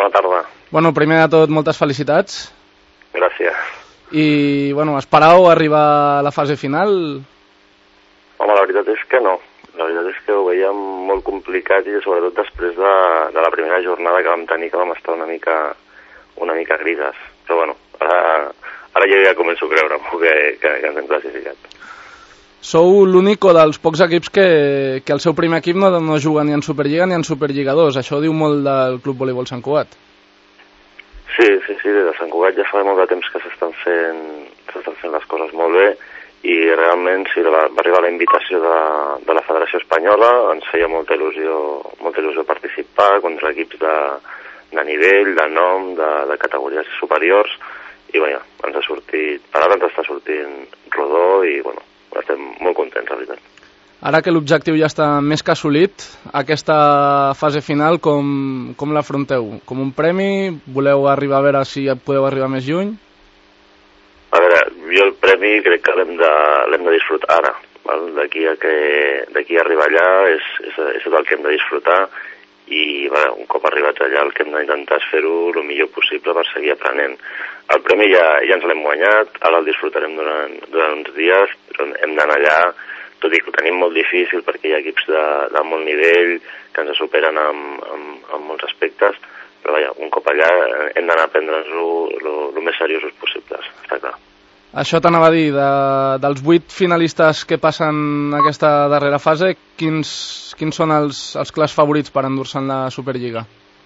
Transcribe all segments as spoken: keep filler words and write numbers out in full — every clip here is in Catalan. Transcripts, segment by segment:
Bona tarda. Bueno, primer de tot, moltes felicitats. Gràcies. I, bueno, esperàveu arribar a la fase final? Home, la veritat és que no. La veritat és que ho veiem molt complicat i sobretot després de, de la primera jornada que vam tenir, que vam estar una mica, una mica grises. Però bueno, ara, ara jo ja començo a creure-m'ho que, que, que ens hem classificat. Sou l'únic o dels pocs equips que, que el seu primer equip no, no juga ni en Superliga ni en Superliga dos. Això diu molt del Club Voleibol Sant Cugat. Sí, sí, sí, des de Sant Cugat ja fa molt de temps que s'estan fent, s'estan fent les coses molt bé i realment sí, va, va arribar la invitació de, de la Federació Espanyola, ens feia molta il·lusió, molta il·lusió participar contra equips de, de nivell, de nom, de, de categories superiors i bueno, ens ha sortit, per ara ens està sortint rodó i bueno, estem molt contents, la veritat. Ara que l'objectiu ja està més que assolit, aquesta fase final com, com l'afronteu? Com un premi? Voleu arribar a veure si podeu arribar més lluny? A veure, jo el premi crec que l'hem de, l'hem de disfrutar ara. D'aquí a, que, d'aquí a arribar allà és, és, és tot el que hem de disfrutar i veure, un cop arribats allà el que hem d'intentar és fer-ho el millor possible per seguir aprenent. El premi ja, ja ens l'hem guanyat, ara el disfrutarem durant, durant uns dies, però hem d'anar allà, tot i que ho tenim molt difícil perquè hi ha equips de, de molt nivell que ens superen en, en, en molts aspectes, però vaja, un cop allà hem d'anar a prendre'ns-ho el més seriosos possibles, està clar. Això t'anava a dir, de, dels vuit finalistes que passen aquesta darrera fase, quins, quins són els, els clars favorits per endur-se en la Superliga?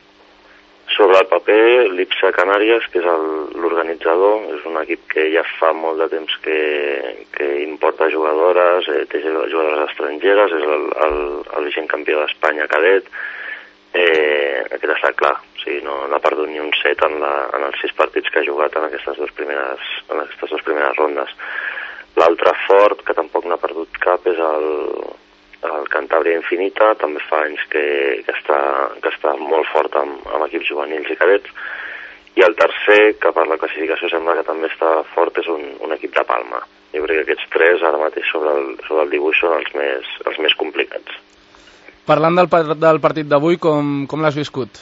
Sobre el paper, l'I P S A Canàries, que és l'organitzador, és un equip que ja fa molt de temps que, que importa jugadores, eh, té jugadores estrangeres, és el, el, el vigent campió d'Espanya cadet, eh, aquest està clar, o sigui, no, no ha perdut ni un set en, la, en els sis partits que ha jugat en aquestes dues primeres, en aquestes dues primeres rondes. L'altre fort, que tampoc n'ha perdut cap, és el... el Cantàbria Infinita, també fa anys que, que, està, que està molt fort amb, amb equips juvenils i cadets, i el tercer, que per la classificació sembla que també està fort, és un, un equip de Palma. Jo crec que aquests tres ara mateix sobre el, sobre el dibuix són els més, els més complicats. Parlant del, del partit d'avui, com, com l'has viscut?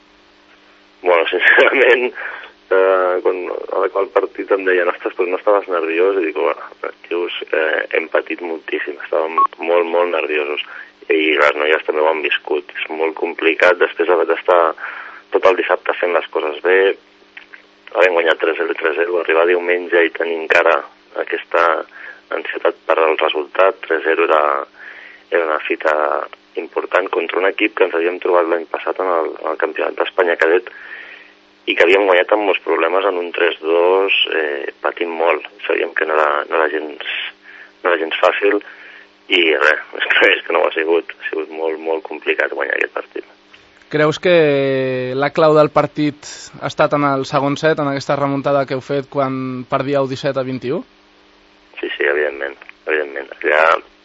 Bueno, sincerament, eh, quan a l'acabar el partit em deien ostres, però no estaves nerviós? I dic, bueno, tios, eh, hem patit moltíssim, estàvem molt, molt nerviosos. I les noies també ho han viscut. És molt complicat després d'estar tot el dissabte fent les coses bé, havent guanyat tres zero tres zero, arribar diumenge i tenir encara aquesta ansietat per al resultat. tres zero era, era una fita important contra un equip que ens havíem trobat l'any passat en el, en el Campionat d'Espanya cadet i que havíem guanyat amb molts problemes en un tres dos, eh, patint molt. Sabíem que no era, no era, gens, no era gens fàcil i res, és que, és que no ho ha sigut. Ha sigut molt, molt complicat guanyar aquest partit. Creus que la clau del partit ha estat en el segon set, en aquesta remuntada que heu fet quan perdíeu disset a vint-i-u? Sí, sí, evidentment. evidentment. Allà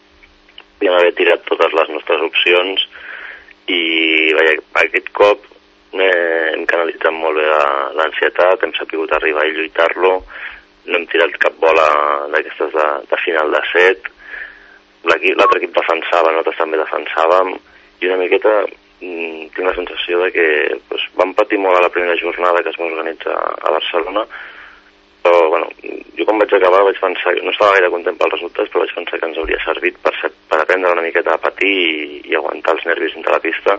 vam haver tirat totes les nostres opcions i vaja, aquest cop eh, hem canalitzat molt bé l'ansietat, hem sabut arribar i lluitar-lo, no hem tirat cap bola d'aquestes de, de final de set, l'altre equip defensava, nosaltres també defensàvem i una miqueta mm, tinc la sensació de que pues, vam patir molt a la primera jornada que es va organitzar a Barcelona, però bueno, jo quan vaig acabar vaig pensar, no estava gaire content pels resultats, però vaig pensar que ens hauria servit per, ser, per aprendre una miqueta a patir i, i aguantar els nervis dintre la pista,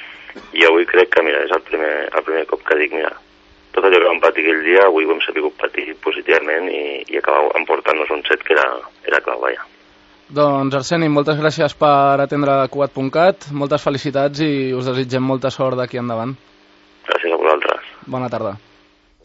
i avui crec que mira, és el primer, el primer cop que dic, mira, tot allò que vam patir aquell dia, avui ho hem sabut patir positivament i, i acabar emportant-nos un set que era, era clau, vaja. Doncs Arseni, moltes gràcies per atendre Cugat punt cat, moltes felicitats i us desitgem molta sort d'aquí endavant. Gràcies a vosaltres. Bona tarda.